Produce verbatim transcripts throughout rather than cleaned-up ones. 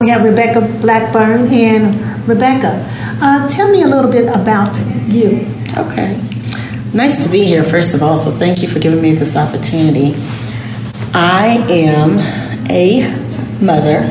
yeah, Rebecca Blackburn. And Rebecca, uh, tell me a little bit about you. Okay. Nice to be here, first of all, so thank you for giving me this opportunity. I am a mother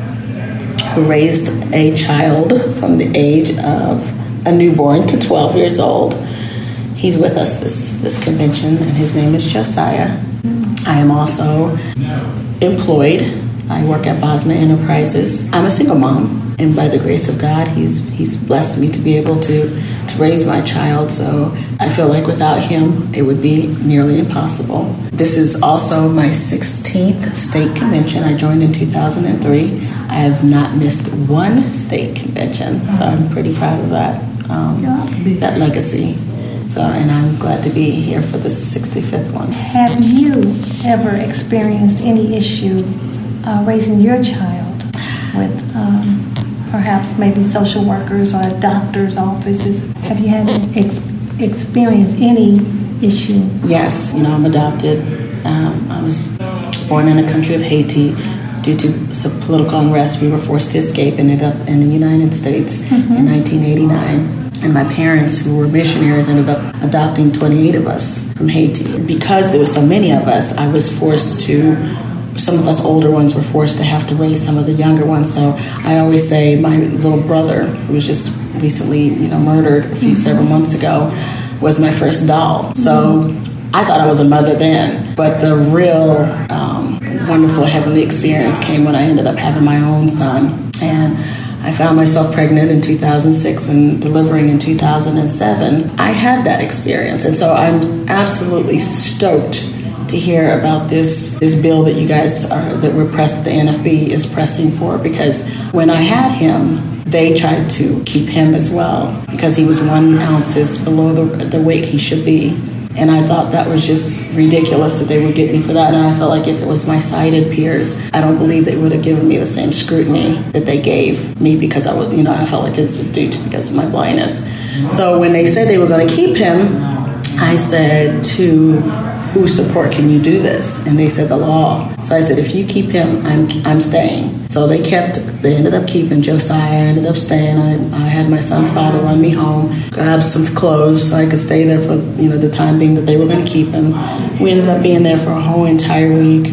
who raised a child from the age of a newborn to twelve years old. He's with us this, this convention, and his name is Josiah. I am also employed. I work at Bosma Enterprises. I'm a single mom, and by the grace of God, he's he's blessed me to be able to, to raise my child. So I feel like without him, it would be nearly impossible. This is also my sixteenth state convention. I joined in two thousand three. I have not missed one state convention, so I'm pretty proud of that, um, that legacy. So, and I'm glad to be here for the sixty-fifth one. Have you ever experienced any issue uh, raising your child with um, perhaps maybe social workers or doctors' offices? Have you had ex- experienced any issue? Yes. You know, I'm adopted. Um, I was born in a country of Haiti. Due to some political unrest, we were forced to escape and ended up in the United States mm-hmm. in nineteen eighty-nine. And my parents, who were missionaries, ended up adopting twenty-eight of us from Haiti. Because there were so many of us, I was forced to, some of us older ones were forced to have to raise some of the younger ones. So I always say my little brother, who was just recently, you know, murdered a few, mm-hmm. several months ago, was my first doll. So mm-hmm. I thought I was a mother then. But the real um, wonderful heavenly experience came when I ended up having my own son. And I found myself pregnant in two thousand six and delivering in two thousand seven. I had that experience, and so I'm absolutely stoked to hear about this this bill that you guys are that we're pressed the N F B is pressing for, because when I had him, they tried to keep him as well because he was one ounces below the the weight he should be. And I thought that was just ridiculous that they would get me for that. And I felt like if it was my sighted peers, I don't believe they would have given me the same scrutiny that they gave me, because I was, you know, I felt like this was due to because of my blindness. So when they said they were going to keep him, I said, to whose support can you do this? And they said the law. So I said, if you keep him, I'm I'm staying. So they kept, they ended up keeping Josiah. I ended up staying. I, I had my son's father run me home, grab some clothes so I could stay there for, you know, the time being that they were going to keep him. We ended up being there for a whole entire week.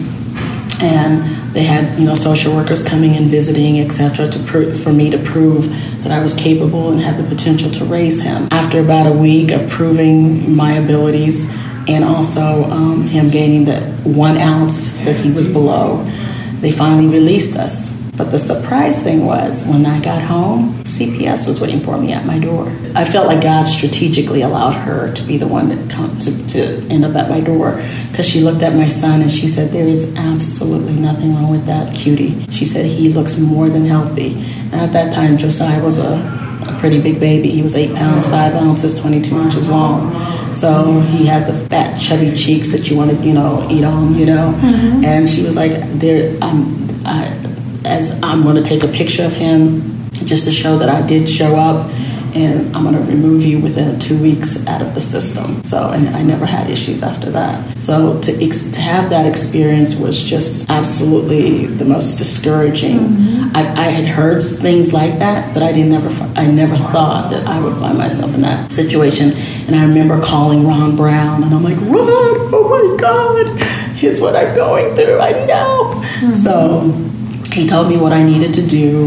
And they had, you know, social workers coming and visiting, et cetera, to pro- for me to prove that I was capable and had the potential to raise him. After about a week of proving my abilities, and also um, him gaining that one ounce that he was below, they finally released us. But the surprise thing was, when I got home, C P S was waiting for me at my door. I felt like God strategically allowed her to be the one that come to, to end up at my door, because she looked at my son and she said, there is absolutely nothing wrong with that cutie. She said, he looks more than healthy. And at that time, Josiah was a, a pretty big baby. He was eight pounds, five ounces, twenty-two inches long. So he had the fat, chubby cheeks that you want to, you know, eat on, you know. Mm-hmm. And she was like, "There, I'm, I, as I'm going to take a picture of him just to show that I did show up, and I'm going to remove you within two weeks out of the system." So, and I never had issues after that. So to ex- to have that experience was just absolutely the most discouraging. Mm-hmm. I, I had heard things like that, but I didn't never I never thought that I would find myself in that situation. And I remember calling Ron Brown, and I'm like, Ron, oh my God, here's what I'm going through. I need help. Mm-hmm. So he told me what I needed to do,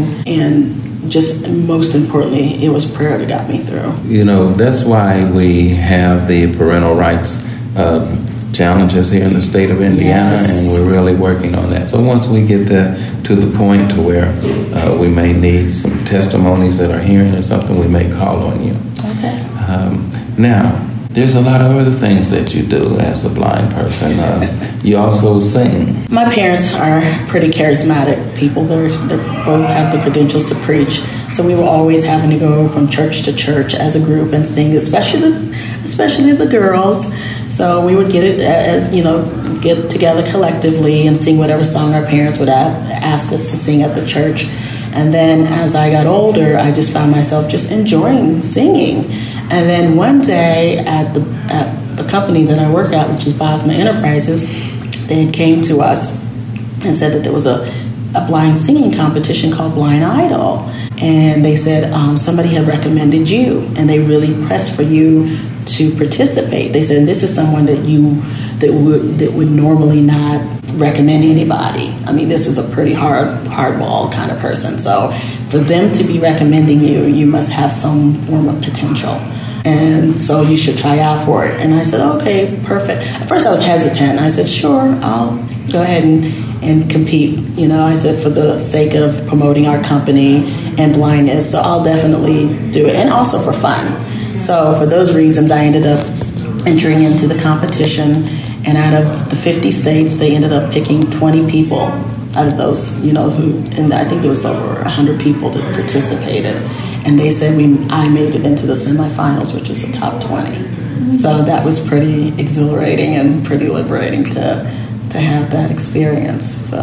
and just most importantly, it was prayer that got me through. You know, that's why we have the parental rights uh, challenges here in the state of Indiana, yes. And we're really working on that. So once we get the, to the point to where uh, we may need some testimonies that are hearing or something, we may call on you. Okay. Um, now, there's a lot of other things that you do as a blind person. Uh, you also sing. My parents are pretty charismatic people. They're, they both have the credentials to preach. So we were always having to go from church to church as a group and sing, especially the, especially the girls. So we would get it as, you know, get together collectively and sing whatever song our parents would have, ask us to sing at the church. And then as I got older, I just found myself just enjoying singing. And then one day at the at the company that I work at, which is Bosma Enterprises, they came to us and said that there was a a blind singing competition called Blind Idol. And they said um, somebody had recommended you, and they really pressed for you to participate. They said, this is someone that you that would that would normally not recommend anybody. I mean, this is a pretty hard hardball kind of person. So for them to be recommending you, you must have some form of potential. And so you should try out for it. And I said, okay, perfect. At first I was hesitant. I said, sure, I'll go ahead and, and compete. You know, I said, for the sake of promoting our company and blindness. So I'll definitely do it. And also for fun. So for those reasons, I ended up entering into the competition. And out of the fifty states, they ended up picking twenty people out of those, you know, who, and I think there was over one hundred people that participated. And they said we, I made it into the semifinals, which was the top twenty. Mm-hmm. So that was pretty exhilarating and pretty liberating to to have that experience. So,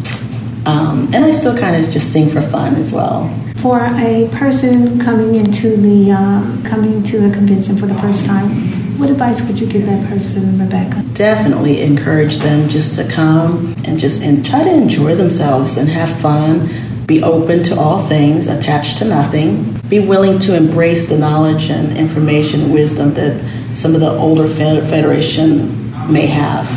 um, and I still kind of just sing for fun as well. For a person coming into the uh, coming to a convention for the first time, what advice could you give that person, Rebecca? Definitely encourage them just to come and just and try to enjoy themselves and have fun. Be open to all things, attached to nothing. Be willing to embrace the knowledge and information and wisdom that some of the older federation may have.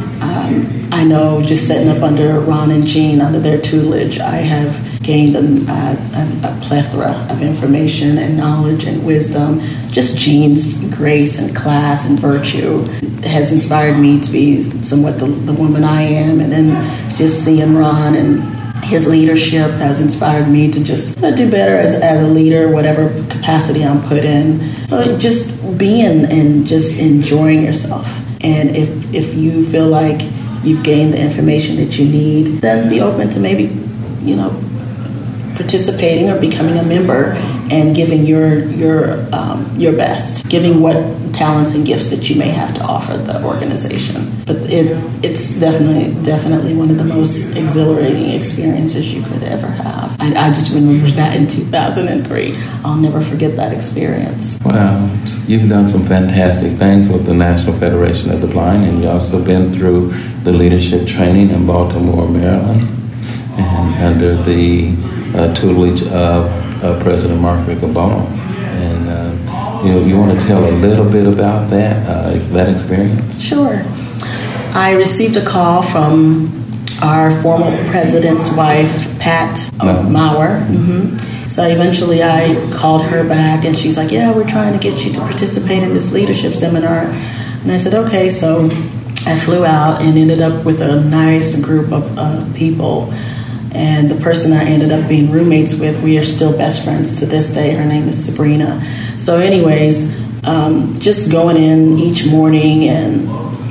Um, I know just setting up under Ron and Jean, under their tutelage, I have gained a, a, a plethora of information and knowledge and wisdom. Just Jean's grace and class and virtue has inspired me to be somewhat the, the woman I am. And then just seeing Ron and his leadership has inspired me to just do better as, as a leader, whatever capacity I'm put in. So just being and just enjoying yourself. And if if you feel like you've gained the information that you need, then be open to maybe, you know, participating or becoming a member and giving your your um, your best, giving what talents and gifts that you may have to offer the organization. But it it's definitely definitely one of the most exhilarating experiences you could ever have. I, I just remember that in two thousand three. I'll never forget that experience. Wow, you've done some fantastic things with the National Federation of the Blind, and you've also been through the leadership training in Baltimore, Maryland, and under the uh, tutelage of uh, President Mark Riccobono. And uh, you know, you want to tell a little bit about that uh, that experience? Sure. I received a call from our former president's wife, Pat no. Maurer. Mm-hmm. So eventually I called her back, and she's like, yeah, we're trying to get you to participate in this leadership seminar. And I said, okay. So I flew out and ended up with a nice group of uh, people. And the person I ended up being roommates with, we are still best friends to this day. Her name is Sabrina. So anyways, um, just going in each morning and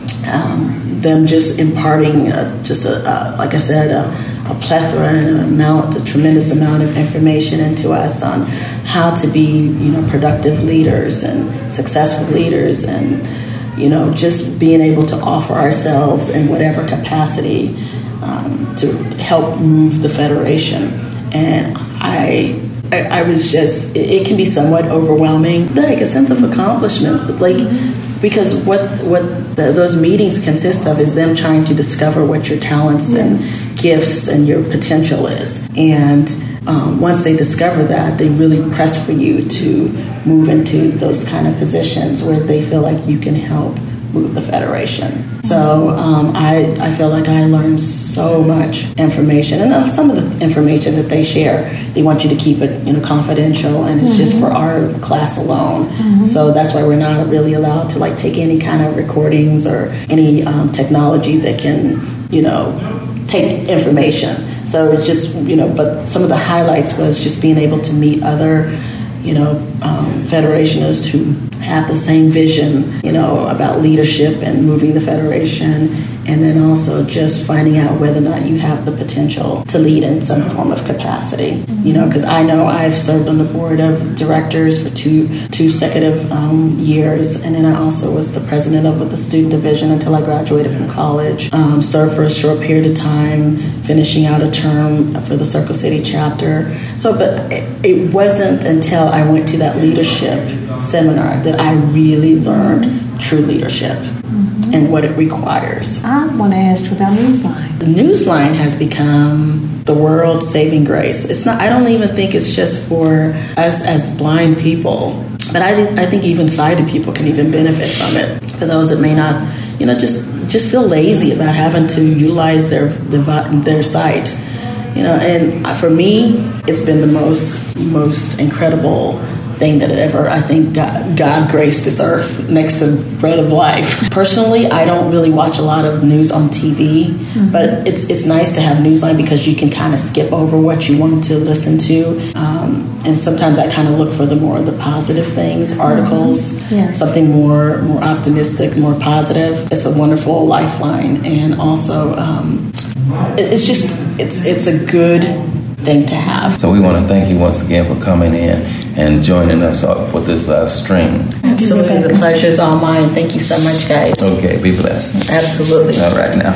um, them just imparting uh, just, a, uh, like I said, a, a plethora and an amount, a tremendous amount of information into us on how to be, you know, productive leaders and successful leaders, and, you know, just being able to offer ourselves in whatever capacity Um, to help move the Federation. And I, I I was just, it, it can be somewhat overwhelming, like a sense of accomplishment, like, because what what the, those meetings consist of is them trying to discover what your talents and gifts and your potential is. And um, once they discover that, they really press for you to move into those kind of positions where they feel like you can help move the Federation. So um, I, I feel like I learned so much information, and some of the information that they share, they want you to keep it, you know, confidential, and it's mm-hmm. just for our class alone. Mm-hmm. So that's why we're not really allowed to like take any kind of recordings or any um, technology that can, you know, take information. So it's just, you know, but some of the highlights was just being able to meet other, you know, um, Federationists who have the same vision, you know, about leadership and moving the Federation, and then also just finding out whether or not you have the potential to lead in some form of capacity. Mm-hmm. You know, because I know I've served on the board of directors for two two consecutive um, years, and then I also was the president of the student division until I graduated from college. Um, served for a short period of time, finishing out a term for the Circle City chapter. So, but it, it wasn't until I went to that leadership seminar that I really learned true leadership mm-hmm. and what it requires. I want to ask you about Newsline. The Newsline has become the world saving grace. It's not. I don't even think it's just for us as blind people, but I think I think even sighted people can even benefit from it. For those that may not, you know, just just feel lazy about having to utilize their their, their sight. You know, and for me, it's been the most most incredible thing that ever, I think, God, God graced this earth next to Bread of Life. Personally, I don't really watch a lot of news on T V, mm-hmm. but it's it's nice to have Newsline because you can kind of skip over what you want to listen to. Um, and sometimes I kind of look for the more the positive things, articles, mm-hmm. yes. something more more optimistic, more positive. It's a wonderful lifeline, and also um, it, it's just it's it's a good thing to have. So we want to thank you once again for coming in and joining us up with this uh, stream. Absolutely. The pleasure is all mine. Thank you so much, guys. Okay, be blessed. Absolutely. All right now.